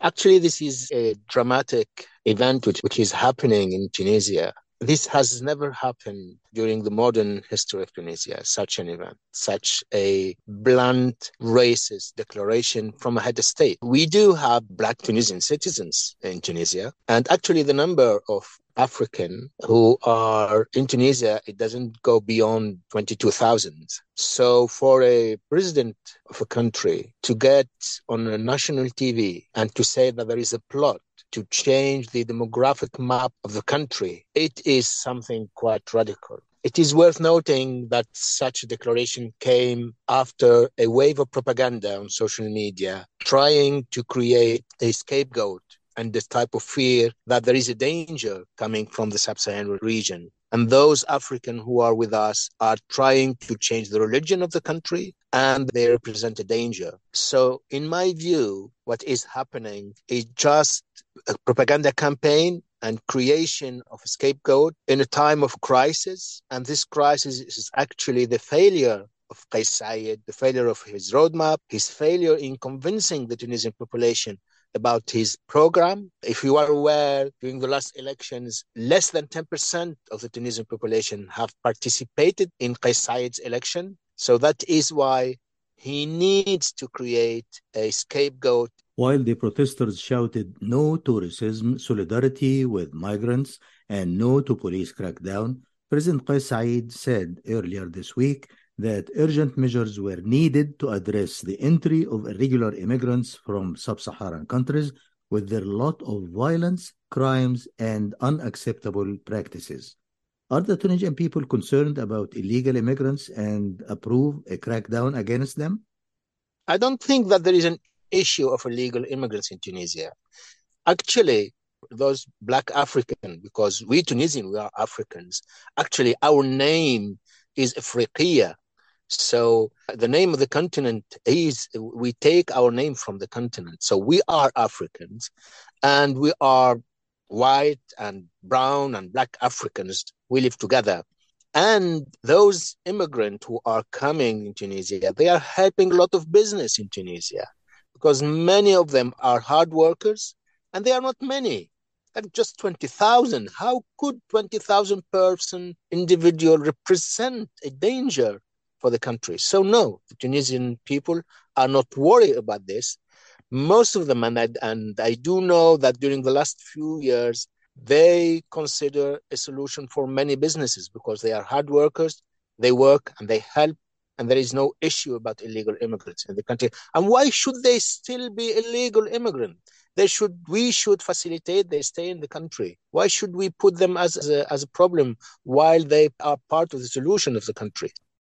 Actually, this is a dramatic event which is happening in Tunisia. This has never happened during the modern history of Tunisia, such an event, such a blunt, racist declaration from a head of state. We do have Black Tunisian citizens in Tunisia, and actually the number of African who are in Tunisia, it doesn't go beyond 22,000. So for a president of a country to get on a national TV and to say that there is a plot to change the demographic map of the country, it is something quite radical. It is worth noting that such a declaration came after a wave of propaganda on social media trying to create a scapegoat and this type of fear that there is a danger coming from the sub-Saharan region. And those African who are with us are trying to change the religion of the country, and they represent a danger. So in my view, what is happening is just a propaganda campaign and creation of a scapegoat in a time of crisis. And this crisis is actually the failure of Kais Saied, the failure of his roadmap, his failure in convincing the Tunisian population about his program. If you are aware, during the last elections, less than 10% of the Tunisian population have participated in Kais Saied's election. So that is why he needs to create a scapegoat. While the protesters shouted no to racism, solidarity with migrants, and no to police crackdown, President Kais Saied said earlier this week that urgent measures were needed to address the entry of irregular immigrants from sub-Saharan countries with their lot of violence, crimes, and unacceptable practices. Are the Tunisian people concerned about illegal immigrants and approve a crackdown against them? I don't think that there is an issue of illegal immigrants in Tunisia. Actually, those Black African, because we Tunisian, we are Africans. Actually, our name is Afriqiya. So the name of the continent is, we take our name from the continent. So we are Africans, and we are white and brown and Black Africans. We live together. And those immigrants who are coming in Tunisia, they are helping a lot of business in Tunisia because many of them are hard workers, and they are not many. And just 20,000. How could 20,000 person individual represent a danger for the country? So no, the Tunisian people are not worried about this. Most of them, and I do know that during the last few years, they consider a solution for many businesses because they are hard workers, they work and they help, and there is no issue about illegal immigrants in the country. And why should they still be illegal immigrants? We should facilitate their stay in the country. Why should we put them as a problem while they are part of the solution of the country?